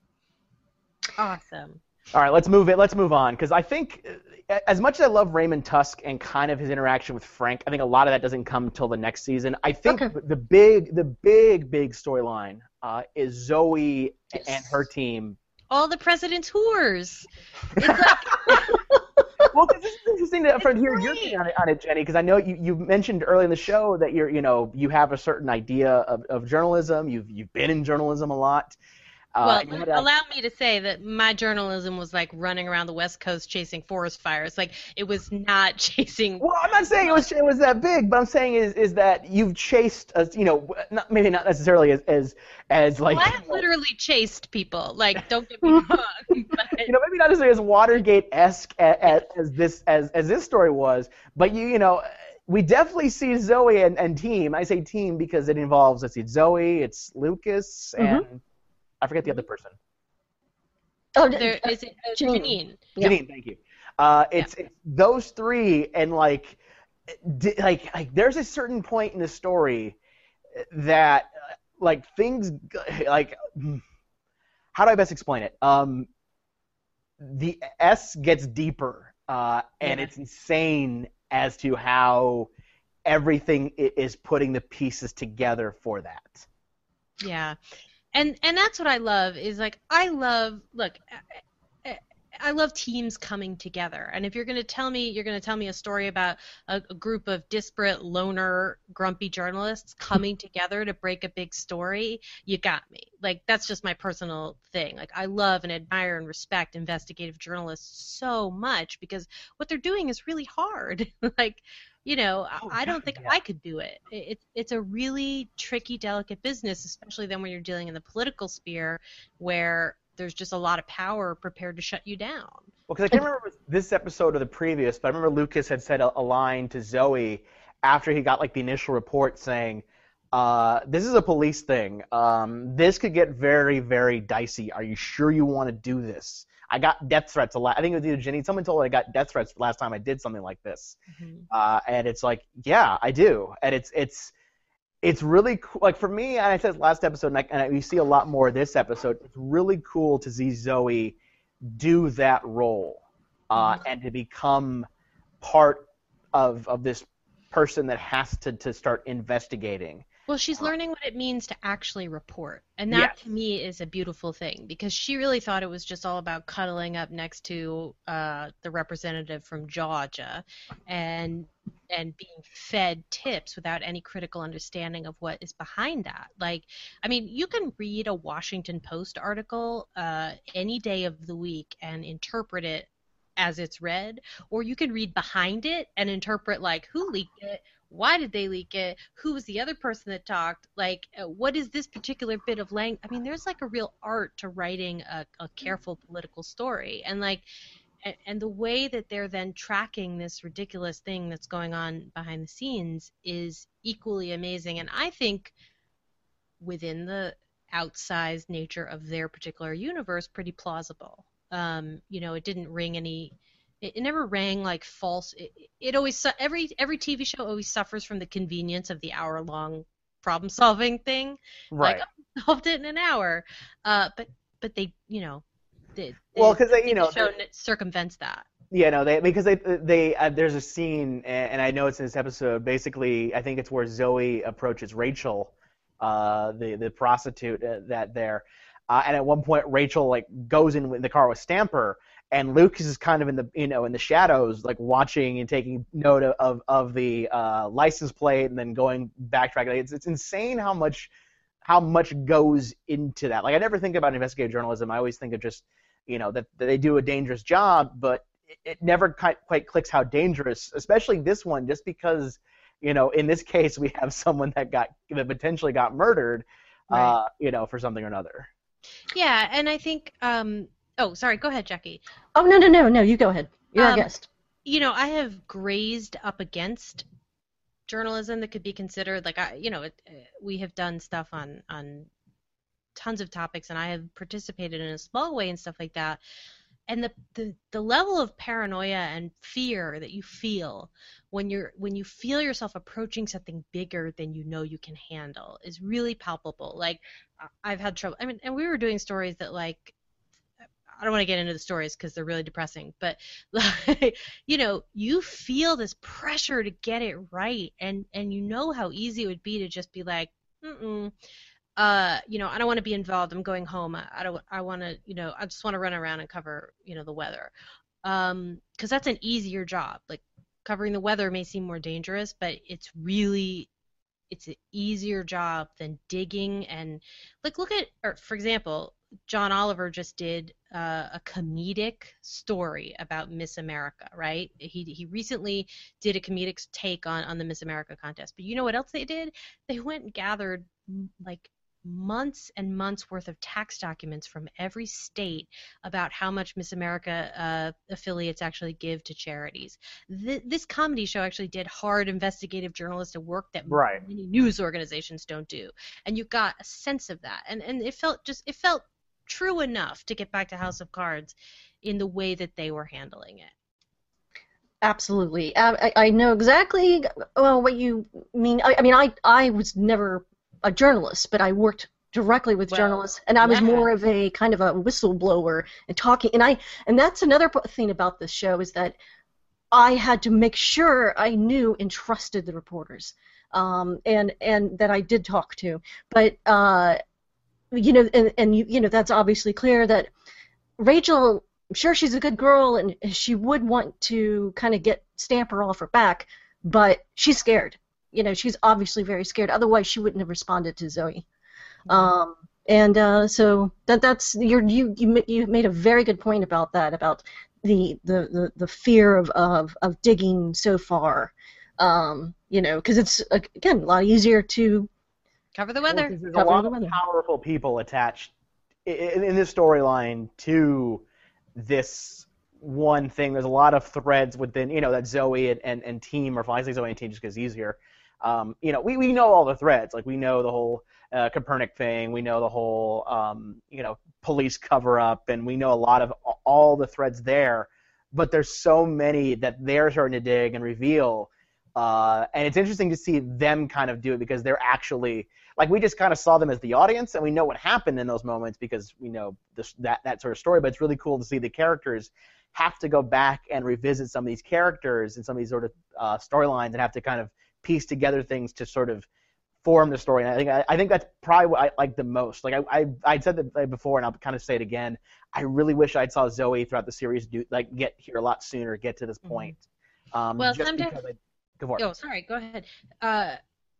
Awesome. All right, let's move it. Let's move on, because I think, as much as I love Raymond Tusk and kind of his interaction with Frank, I think a lot of that doesn't come until the next season. I think Okay. the big, the big, big storyline uh, is Zoe Yes. and her team. All the president's whores. It's like, Well, this is interesting to from hear your great. take on it, on it, Jenny, because I know you, you mentioned early in the show that you're, you know, you have a certain idea of, of journalism. You've you've been in journalism a lot. Uh, well, and you had a- allow me to say that my journalism was like running around the West Coast chasing forest fires. Like, it was not chasing. Well, I'm not saying it was it was that big, but I'm saying is is that you've chased, a, you know, not, maybe not necessarily as as, as like. Well, I have literally chased people. Like, don't get me wrong. But You know, maybe not necessarily as Watergate-esque as, as this as as this story was, but you you know, we definitely see Zoe and, and team. I say team because it involves, let's see, Zoe, it's Lucas, and I forget the other person. Oh, there is it uh, Janine. Janine. Yeah. Janine, thank you. Uh, it's, it's those three, and like, di- like, like, there's a certain point in the story that, uh, like, things, g- like, mm, how do I best explain it? Um, the S gets deeper, uh, and Yeah. it's insane as to how everything i- is putting the pieces together for that. Yeah. And and that's what I love is like I love look I, I love teams coming together. And if you're going to tell me you're going to tell me a story about a, a group of disparate loner grumpy journalists coming together to break a big story, you got me. Like, that's just my personal thing. Like, I love and admire and respect investigative journalists so much because what they're doing is really hard. Like, you know, I- Oh, I don't God, think yeah. I could do it. It- It's it's a really tricky, delicate business, especially then when you're dealing in the political sphere, where there's just a lot of power prepared to shut you down. Well, because I can't remember if it was this episode or the previous, but I remember Lucas had said a, a line to Zoe after he got like the initial report saying, uh, "This is a police thing. Um, this could get very, very dicey. Are you sure you want to do this? I got death threats a lot. I think it was either Jenny. Someone told me I got death threats the last time I did something like this, Mhm. uh, and it's like, yeah, I do, and it's it's." It's really cool. Like for me, and I said last episode, and, I, and I, we see a lot more this episode. It's really cool to see Zoe do that role uh, and to become part of of this person that has to, to start investigating. Well, she's learning what it means to actually report. And that, Yes. to me, is a beautiful thing because she really thought it was just all about cuddling up next to uh, the representative from Georgia and and being fed tips without any critical understanding of what is behind that. Like, I mean, you can read a Washington Post article uh, any day of the week and interpret it as it's read, or you can read behind it and interpret, like, who leaked it, why did they leak it, who was the other person that talked, like, uh, what is this particular bit of language. I mean, there's like a real art to writing a, a careful political story, and like and, and the way that they're then tracking this ridiculous thing that's going on behind the scenes is equally amazing, and I think within the outsized nature of their particular universe, pretty plausible. Um, you know, it didn't ring any. It, it never rang like false. It, it always su- every every T V show always suffers from the convenience of the hour long problem solving thing. Right. Like, oh, solved it in an hour. Uh, but but they, you know, they, Well, 'cause they, you the know, show they're- circumvents that. Yeah, no, they because they they uh, there's a scene, and, and I know it's in this episode. Basically, I think it's where Zoe approaches Rachel, uh, the the prostitute uh, that there, uh, and at one point Rachel like goes in the car with Stamper, and Lucas is kind of in the you know in the shadows, like watching and taking note of of the uh, license plate, and then going backtracking. It's it's insane how much how much goes into that. Like I never think about investigative journalism. I always think of just you know that, that they do a dangerous job, but it never quite, quite clicks how dangerous, especially this one, just because You know, in this case, we have someone that got that potentially got murdered, Right. uh, you know, for something or another. Yeah, and I think. Um, oh, sorry. Go ahead, Jackie. Oh, no, no, no, no. You go ahead. You're our Um, guest. You know, I have grazed up against journalism that could be considered like I, you know, it, uh, we have done stuff on on tons of topics, and I have participated in a small way and stuff like that. And the, the the level of paranoia and fear that you feel when you're when you feel yourself approaching something bigger than you know you can handle is really palpable. Like I- I've had trouble. I mean, and we were doing stories that like I don't want to get into the stories because they're really depressing, but like, you know, you feel this pressure to get it right, and and you know how easy it would be to just be like, mm-mm, uh, you know, I don't want to be involved. I'm going home. I, I don't. I want to, you know, I just want to run around and cover, you know, the weather, um, because that's an easier job. Like covering the weather may seem more dangerous, but it's really it's an easier job than digging and like look at, or for example, John Oliver just did uh, a comedic story about Miss America, right? He he recently did a comedic take on on the Miss America contest. But you know what else they did? They went and gathered mm, like months and months worth of tax documents from every state about how much Miss America uh, affiliates actually give to charities. Th- this comedy show actually did hard investigative journalistic work that Right. many news organizations don't do, and you got a sense of that, and and it felt just it felt true enough to get back to House of Cards in the way that they were handling it. Absolutely. Uh, I, I know exactly uh, what you mean. I, I mean, I, I was never a journalist, but I worked directly with Well, journalists, and I was yeah. more of a kind of a whistleblower and talking. And I and that's another p- thing about this show is that I had to make sure I knew and trusted the reporters, um, and and that I did talk to. But uh, you know, and, and you, you know, that's obviously clear that Rachel, I'm sure she's a good girl and she would want to kind of get Stamper off her back, but she's scared. You know, she's obviously very scared. Otherwise, she wouldn't have responded to Zoe. Mm-hmm. Um, and uh, so that that's you're, you you ma- you made a very good point about that, about the the, the, the fear of, of of digging so far. Um, you know, because it's again a lot easier to Cover the Well, weather. 'cause there's a Cover lot the of weather. powerful people attached in, in this storyline to this one thing. There's a lot of threads within, you know, that Zoe and, and, and team, or I say Zoe and team just because it's easier. Um, you know, we, we know all the threads. Like, we know the whole uh, Copernic thing. We know the whole, um, you know, police cover-up, and we know a lot of all the threads there. But there's so many that they're starting to dig and reveal. Uh, and it's interesting to see them kind of do it because they're actually, like, we just kind of saw them as the audience, and we know what happened in those moments because we know this, that, that sort of story. But it's really cool to see the characters have to go back and revisit some of these characters and some of these sort of uh, storylines and have to kind of piece together things to sort of form the story. And I think I, I think that's probably what I like the most. Like I I I'd said that before, and I'll kind of say it again. I really wish I'd saw Zoe throughout the series do like get here a lot sooner, get to this point. Um, Well, just sometimes- because I, go for it. Oh, sorry. Go ahead. Uh,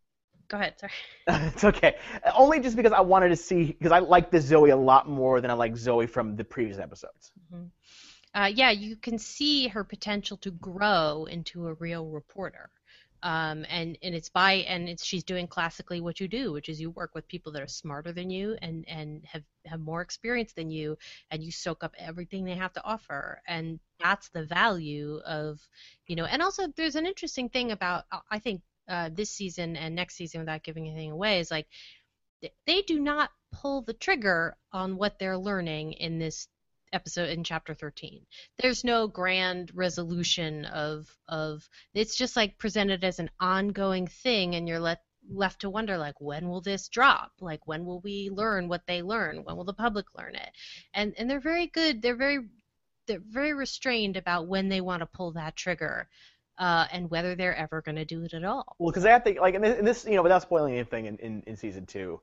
go ahead. Sorry. It's okay. Only just because I wanted to see, because I like this Zoe a lot more than I like Zoe from the previous episodes. Mm-hmm. Uh, yeah, you can see her potential to grow into a real reporter. Um, and, and it's by and it's she's doing classically what you do, which is you work with people that are smarter than you and, and have, have more experience than you, and you soak up everything they have to offer. And that's the value of, you know, and also there's an interesting thing about, I think, uh, this season and next season, without giving anything away, is like they do not pull the trigger on what they're learning in this episode in chapter thirteen. There's no grand resolution of of it's just like presented as an ongoing thing, and you're let, left to wonder, like, when will this drop? Like, when will we learn what they learn? When will the public learn it? And and they're very good. They're very they're very restrained about when they want to pull that trigger. Uh, and whether they're ever going to do it at all. Well, because I have to, like, in this, in this, you know, without spoiling anything in, in, in season two,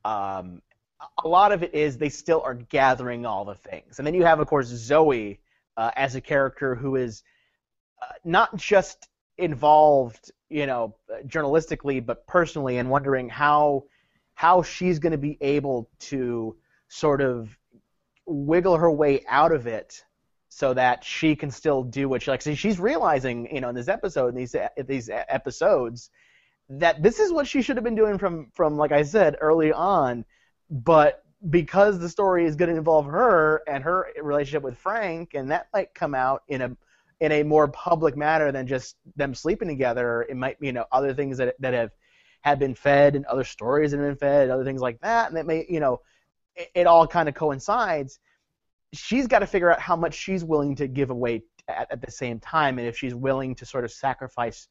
um, a lot of it is they still are gathering all the things. And then you have, of course, Zoe uh, as a character who is uh, not just involved, you know, journalistically, but personally, and wondering how how she's going to be able to sort of wiggle her way out of it so that she can still do what she likes. See, she's realizing, you know, in this episode, in these these episodes, that this is what she should have been doing from from like I said early on, but because the story is going to involve her and her relationship with Frank, and that might come out in a in a more public manner than just them sleeping together. It might, you know, other things that that have have been fed and other stories that have been fed, other things like that, and that may, you know, it, it all kind of coincides. She's got to figure out how much she's willing to give away at, at the same time, and if she's willing to sort of sacrifice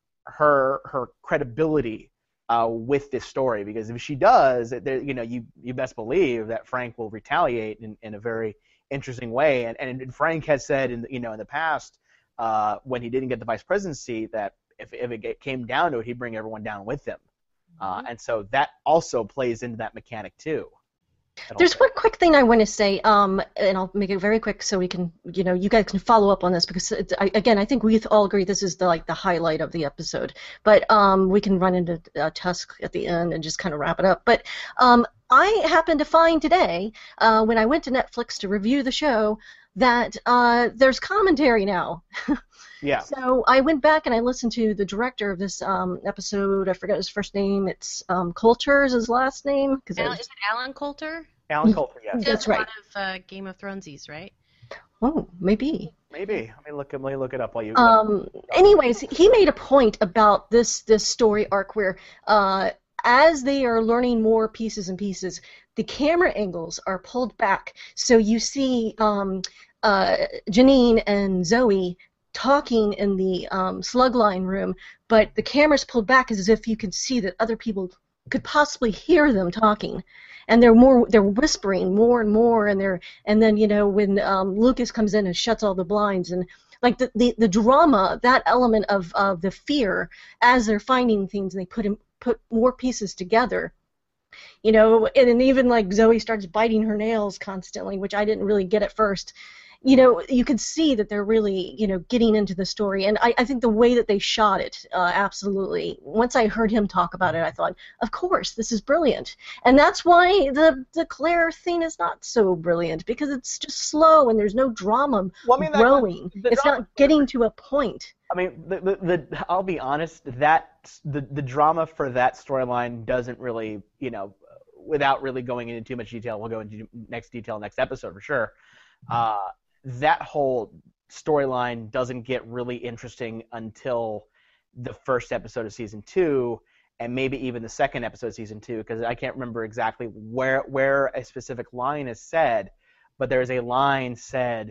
her her credibility uh, with this story, because if she does, there, you know, you you best believe that Frank will retaliate in, in a very interesting way, and and Frank has said in the, you know in the past uh, when he didn't get the vice presidency that if if it came down to it, he'd bring everyone down with him, uh, and so that also plays into that mechanic too. There's one quick thing I want to say, um, and I'll make it very quick so we can, you know, you guys can follow up on this because, it's, I, again, I think we all agree this is the like the highlight of the episode. But um, we can run into uh, Tusk at the end and just kind of wrap it up. But um, I happened to find today, uh, when I went to Netflix to review the show, that uh, there's commentary now. Yeah. So I went back and I listened to the director of this um, episode. I forgot his first name. It's um, Coulter is his last name. Cause Al- was... Is it Alan Coulter? Alan Coulter, yes. That's right. A lot of uh, Game of Thronesies, right? Oh, maybe. Maybe. Let me look. Let me look it up while you. Um. Anyways, he made a point about this this story arc where, uh, as they are learning more pieces and pieces, the camera angles are pulled back, so you see um, uh, Janine and Zoe talking in the um, slugline room, but the camera's pulled back as if you can see that other people could possibly hear them talking. And they're more, they're whispering more and more, and they're, and then you know when um, Lucas comes in and shuts all the blinds, and like the, the, the drama, that element of of the fear as they're finding things, and they put in, put more pieces together, you know, and, and even like Zoe starts biting her nails constantly, which I didn't really get at first. You know, you can see that they're really, you know, getting into the story, and I, I think the way that they shot it, uh, absolutely. Once I heard him talk about it, I thought, of course, this is brilliant, and that's why the the Claire thing is not so brilliant, because it's just slow and there's no drama well, I mean, growing. That, it's drama, not getting to a point. I mean, the, the, the I'll be honest, that the the drama for that storyline doesn't really, you know, without really going into too much detail, we'll go into next detail next episode for sure. Uh, that whole storyline doesn't get really interesting until the first episode of season two, and maybe even the second episode of season two, because I can't remember exactly where where a specific line is said, but there's a line said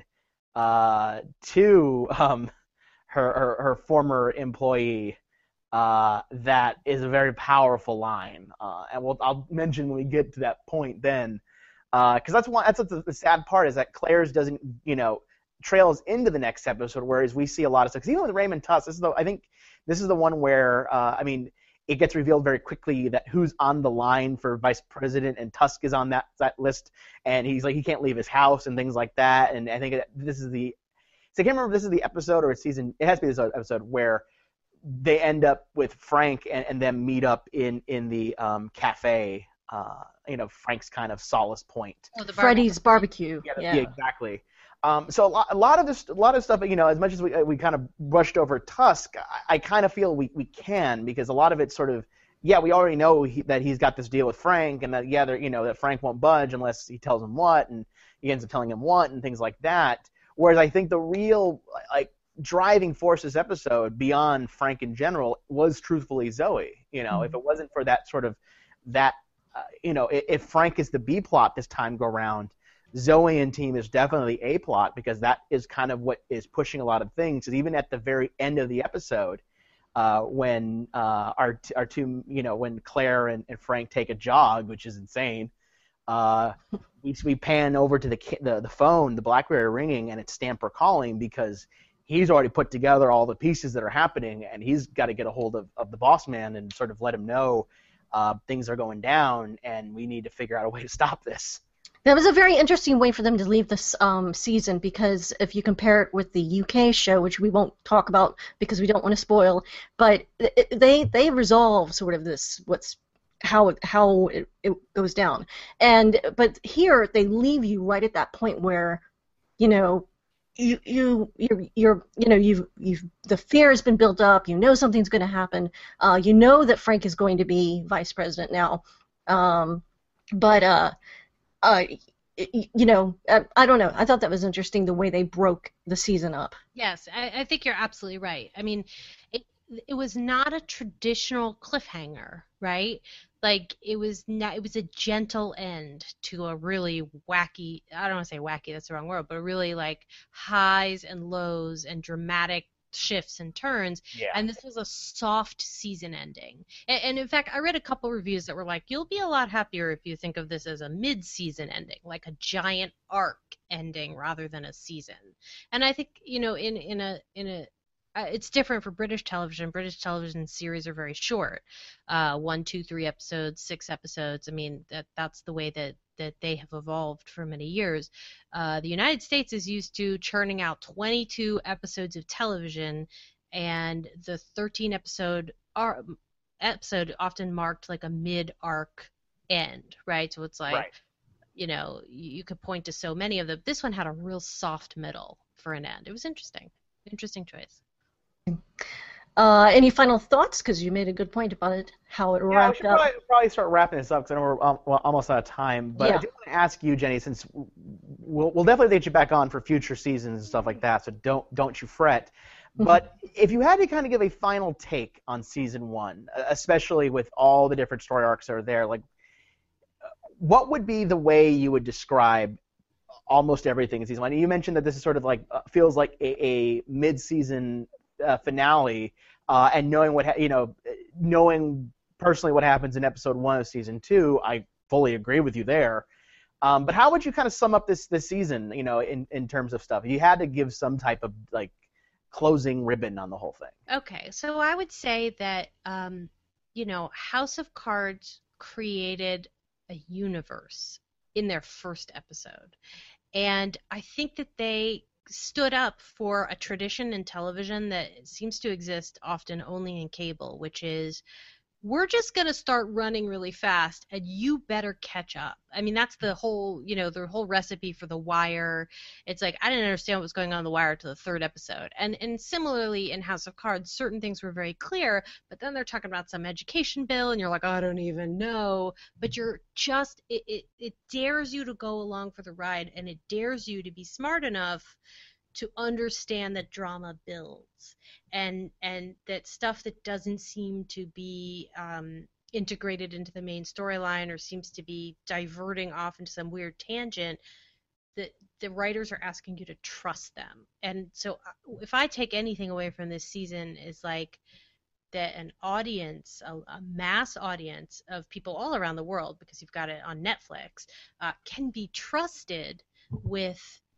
uh, to um, her, her her former employee uh, that is a very powerful line, uh, and we'll I'll mention when we get to that point then. Because uh, that's one. That's the, the sad part is that Claire's doesn't, you know, trails into the next episode, whereas we see a lot of stuff. Because even with Raymond Tusk, this is the I think this is the one where uh, I mean it gets revealed very quickly that who's on the line for vice president, and Tusk is on that that list, and he's like he can't leave his house and things like that. And I think it, this is the so I can't remember if this is the episode or it's season. It has to be this episode where they end up with Frank and, and them meet up in in the um, cafe. Uh, you know, Frank's kind of solace point. Oh, the Freddy's barbecue. Yeah, yeah. yeah exactly. Um, so a lot, a lot of this, a lot of stuff. You know, as much as we we kind of brushed over Tusk, I, I kind of feel we, we can because a lot of it's sort of yeah, we already know he, that he's got this deal with Frank, and that yeah, you know that Frank won't budge unless he tells him what, and he ends up telling him what, and things like that. Whereas I think the real like driving force this episode beyond Frank in general was truthfully Zoe. You know, mm-hmm. if it wasn't for that sort of that. Uh, you know, if, if Frank is the B plot this time go round, Zoe and team is definitely A plot because that is kind of what is pushing a lot of things. Because even at the very end of the episode, uh, when uh, our our two, you know, when Claire and, and Frank take a jog, which is insane, uh, we we pan over to the the the phone, the BlackBerry ringing, and it's Stamper calling because he's already put together all the pieces that are happening, and he's got to get a hold of, of the boss man and sort of let him know. Uh, things are going down, and we need to figure out a way to stop this. That was a very interesting way for them to leave this um, season because if you compare it with the U K show, which we won't talk about because we don't want to spoil, but it, they they resolve sort of this what's how it, how it, it goes down, and but here they leave you right at that point where, you know, you you you're, you're you know you've you've the fear has been built up. You know something's going to happen. Uh, you know that Frank is going to be vice president now, um, but uh, uh, y- you know I, I don't know. I thought that was interesting the way they broke the season up. Yes, I, I think you're absolutely right. I mean, it it was not a traditional cliffhanger, right? Like it was not. It was a gentle end to a really wacky. I don't want to say wacky. That's the wrong word, but really like highs and lows and dramatic shifts and turns. Yeah. And this was a soft season ending. And, and in fact, I read a couple reviews that were like, "You'll be a lot happier if you think of this as a mid-season ending, like a giant arc ending rather than a season." And I think, you know, in in a in a uh, it's different for British television. British television series are very short, uh, one, two, three episodes, six episodes. I mean, that that's the way that that they have evolved for many years. Uh, the United States is used to churning out twenty-two episodes of television, and the thirteen episode ar- episode often marked like a mid-arc end, right? So it's like, Right. you know, you, you could point to so many of them. This one had a real soft middle for an end. It was interesting. Interesting choice. Uh, any final thoughts? Because you made a good point about it, how it Yeah, we wrapped should up. probably, probably start wrapping this up because I know we're um, well, almost out of time. But Yeah. I do want to ask you, Jenny, since we'll, we'll definitely get you back on for future seasons and stuff like that, so don't don't you fret. But if you had to kind of give a final take on season one, uh, especially with all the different story arcs that are there, like what would be the way you would describe almost everything in season one? You mentioned that this is sort of like uh, feels like a, a mid-season uh, finale, uh, and knowing what ha- you know, knowing personally what happens in episode one of season two, I fully agree with you there. Um, but how would you kind of sum up this this season? You know, in in terms of stuff, if you had to give some type of like closing ribbon on the whole thing. Okay, so I would say that, um, you know, House of Cards created a universe in their first episode. And I think that they stood up for a tradition in television that seems to exist often only in cable, which is we're just going to start running really fast and you better catch up. I mean, that's the whole, you know, the whole recipe for The Wire. It's like, I didn't understand what was going on in The Wire to the third episode. And and similarly in House of Cards, certain things were very clear, but then they're talking about some education bill and you're like, I don't even know. But you're just, it, it, it dares you to go along for the ride, and it dares you to be smart enough to understand that drama builds, and and that stuff that doesn't seem to be um, integrated into the main storyline or seems to be diverting off into some weird tangent, that the writers are asking you to trust them. And so uh, if I take anything away from this season is like that an audience, a, a mass audience of people all around the world, because you've got it on Netflix, uh, can be trusted with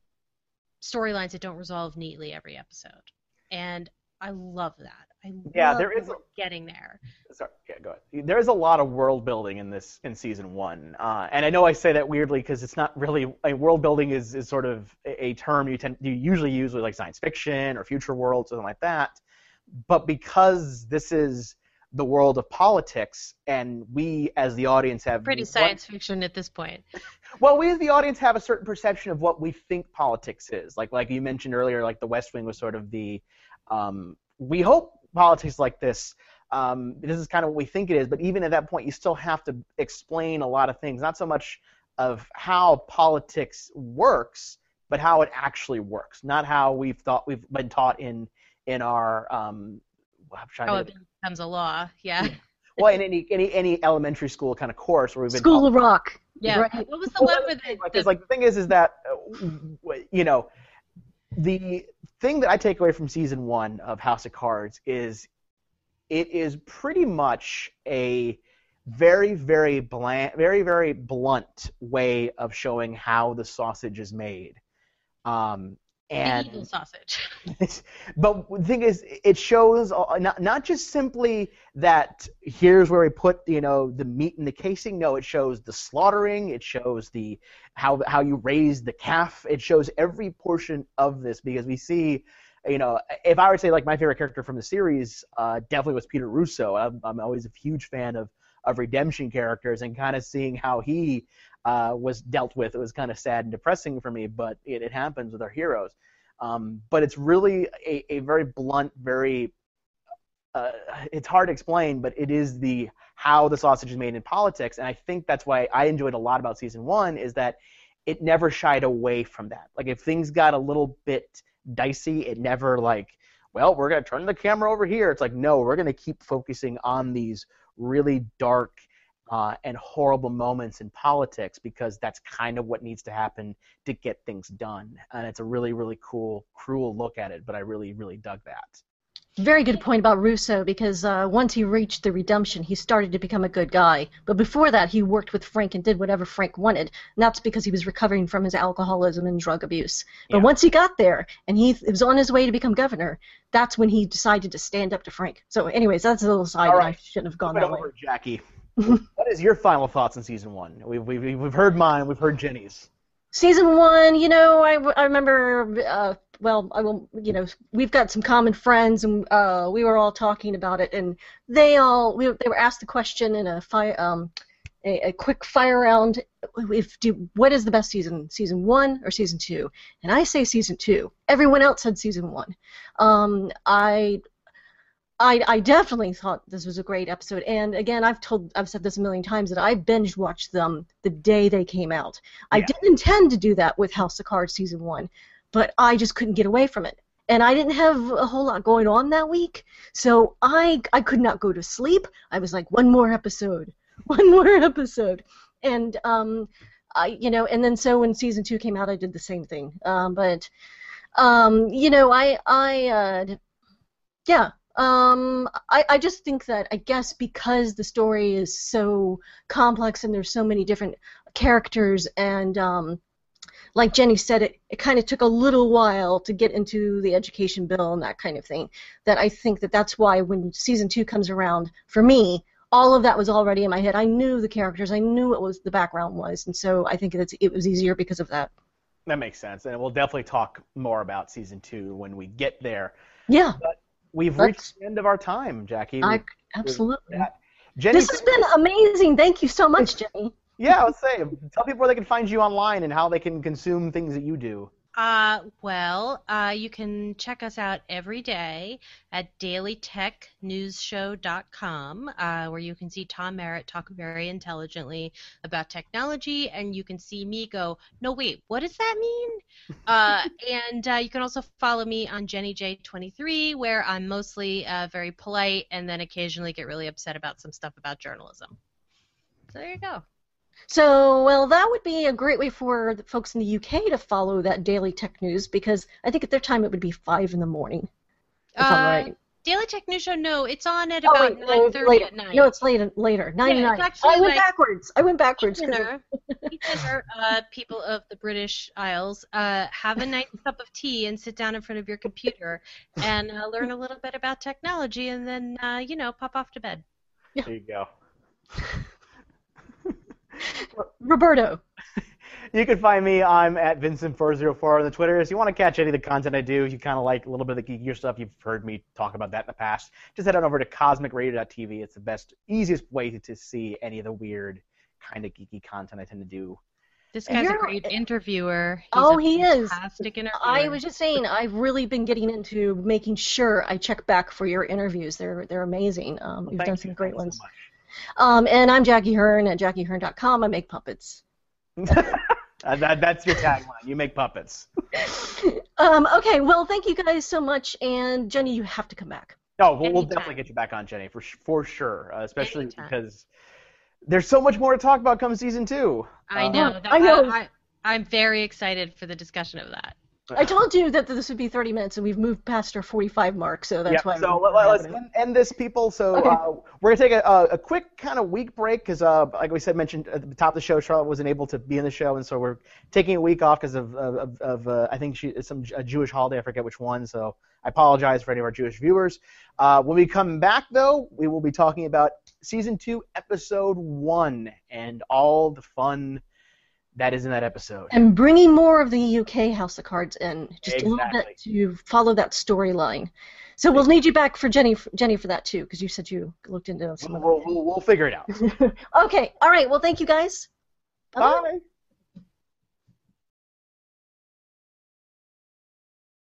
storylines that don't resolve neatly every episode. And I love that. I Yeah, love there that is we're a- getting there. Sorry, yeah, go ahead. There's a lot of world building in this in season one, uh, and I know I say that weirdly because it's not really. I mean, world building is, is sort of a, a term you tend you usually use with like science fiction or future world, something like that. But because this is the world of politics, and we as the audience have Pretty one- science fiction at this point. well, we as the audience have a certain perception of what we think politics is. Like like you mentioned earlier, like the West Wing was sort of the. Um, we hope politics like this. Um, this is kind of what we think it is, but even at that point, you still have to explain a lot of things. Not so much of how politics works, but how it actually works. Not how we've thought we've been taught in in our. Um, I'm trying Oh, to it becomes a law. Yeah. well, in any any any elementary school kind of course where we've been School taught, of Rock. Yeah. Right. What was the one with the, because the like the thing is is that uh, you know the thing that I take away from season one of House of Cards is it is pretty much a very very bland, very very blunt way of showing how the sausage is made. Um, and the evil sausage? but the thing is, it shows uh, not not just simply that here's where we put you know the meat in the casing. No, it shows the slaughtering. It shows the how how you raise the calf. It shows every portion of this because we see, you know, if I were to say like my favorite character from the series, uh, definitely was Peter Russo. I'm, I'm always a huge fan of of redemption characters, and kind of seeing how he uh, was dealt with. It was kind of sad and depressing for me, but it, it happens with our heroes. Um, but it's really a, a very blunt, very uh, it's hard to explain, but it is the how the sausage is made in politics, and I think that's why I enjoyed a lot about season one is that it never shied away from that. Like if things got a little bit dicey, it never like, well, we're gonna turn the camera over here. It's like, no, we're gonna keep focusing on these really dark uh, and horrible moments in politics because that's kind of what needs to happen to get things done. And it's a really, really cool, cruel look at it, but I really, really dug that. Very good point about Russo, because uh, once he reached the redemption, he started to become a good guy. But before that, he worked with Frank and did whatever Frank wanted, and that's because he was recovering from his alcoholism and drug abuse. But Yeah. once he got there, and he was on his way to become governor, that's when he decided to stand up to Frank. So anyways, that's a little side All that I right. shouldn't have gone Move it that way. over, Jackie. What is your final thoughts on season one? We've, we've, we've heard mine. We've heard Jenny's. Season one, you know, I, I remember, uh, well, I will, you know, we've got some common friends, and uh, we were all talking about it, and they all, we, they were asked the question in a fire, um, a, a quick fire round, if do, what is the best season, season one or season two? And I say season two. Everyone else said season one. Um, I. I, I definitely thought this was a great episode, and again, I've told, I've said this a million times that I binge watched them the day they came out. I Yeah. didn't intend to do that with House of Cards season one, but I just couldn't get away from it, and I didn't have a whole lot going on that week, so I I could not go to sleep. I was like, one more episode, one more episode, and um, I you know, and then so when season two came out, I did the same thing. Um, but um, you know, I I uh, yeah. Um, I, I just think that, I guess because the story is so complex and there's so many different characters, and um, like Jenny said, it, it kind of took a little while to get into the education bill and that kind of thing, that I think that that's why when season two comes around, for me, all of that was already in my head. I knew the characters, I knew what was the background was, and so I think it's, it was easier because of that. That makes sense, and we'll definitely talk more about season two when we get there. Yeah. But we've Let's- reached the end of our time, Jackie. I, We've- absolutely. that. Jenny, This has been amazing. Thank you so much, Jenny. yeah, let's say, tell people where they can find you online and how they can consume things that you do. Uh, well, uh, you can check us out every day at daily tech news show dot com, uh, where you can see Tom Merritt talk very intelligently about technology, and you can see me go, no, wait, what does that mean? uh, and uh, you can also follow me on Jenny J twenty-three, where I'm mostly uh, very polite and then occasionally get really upset about some stuff about journalism. So there you go. So, well, that would be a great way for the folks in the U K to follow that daily tech news, because I think at their time it would be five in the morning, if I'm Uh, right. Daily Tech News Show, no, it's on at Oh, about wait, no, nine it's thirty later. at night. No, it's later. Later, nine Yeah, to it's nine. actually I went like backwards. I went backwards. 'cause dinner, eat dinner, uh, people of the British Isles, uh, have a nice cup of tea and sit down in front of your computer and uh, learn a little bit about technology, and then, uh, you know, pop off to bed. There you go. Roberto. You can find me. I'm at Vincent four oh four on the Twitter. If you want to catch any of the content I do, if you kind of like a little bit of the geekier stuff, you've heard me talk about that in the past, just head on over to cosmic radio dot t v. It's the best, easiest way to, to see any of the weird kind of geeky content I tend to do. This And guy's a you're- great interviewer. He's Oh, a he is. fantastic interviewer. I was just saying, I've really been getting into making sure I check back for your interviews. They're they're amazing. Um, Well, you've thank done you. some great Thank you ones. so much. Um, and I'm Jackie Hearn at jackie hearn dot com. I make puppets. Uh, that, that's your tagline. You make puppets. Um, okay, well, thank you guys so much, and Jenny, you have to come back. No, we'll, we'll Anytime. definitely get you back on, Jenny, for sh- for sure. Uh, especially Anytime. because there's so much more to talk about come season two. I Uh, know. I That, know. I, I, I'm very excited for the discussion of that. I told you that this would be thirty minutes, and we've moved past our forty-five mark, so that's yeah, why. so we're let, let's having it. end, end this, people. So Okay. uh, we're going to take a, a, a quick kind of week break because, uh, like we said, mentioned at the top of the show, Charlotte wasn't able to be in the show, and so we're taking a week off because of, of, of uh, I think she, some a Jewish holiday. I forget which one, so I apologize for any of our Jewish viewers. Uh, when we come back, though, we will be talking about Season two, Episode one, and all the fun that is in that episode. And bringing more of the U K House of Cards in, just a little Exactly. bit to follow that storyline. So we'll need you back for Jenny, Jenny for that too, because you said you looked into some We'll, of we'll, we'll figure it out. it. Okay, all right. Well, thank you guys. Bye. Bye.